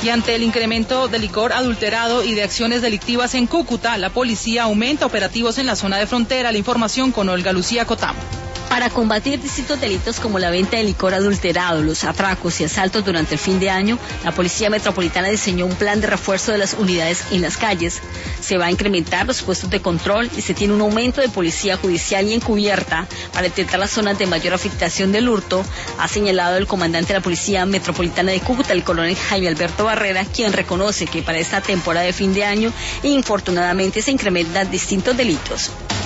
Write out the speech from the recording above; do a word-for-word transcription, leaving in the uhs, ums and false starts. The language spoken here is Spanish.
Y ante el incremento de licor adulterado y de acciones delictivas en Cúcuta, la policía aumenta operativos en la zona de frontera. La información con Olga Lucía Cotamo. Para combatir distintos delitos como la venta de licor adulterado, los atracos y asaltos durante el fin de año, la Policía Metropolitana diseñó un plan de refuerzo de las unidades en las calles. Se va a incrementar los puestos de control y se tiene un aumento de policía judicial y encubierta para detectar las zonas de mayor afectación del hurto, ha señalado el comandante de la Policía Metropolitana de Cúcuta, el coronel Jaime Alberto Barrera, quien reconoce que para esta temporada de fin de año, infortunadamente, se incrementan distintos delitos.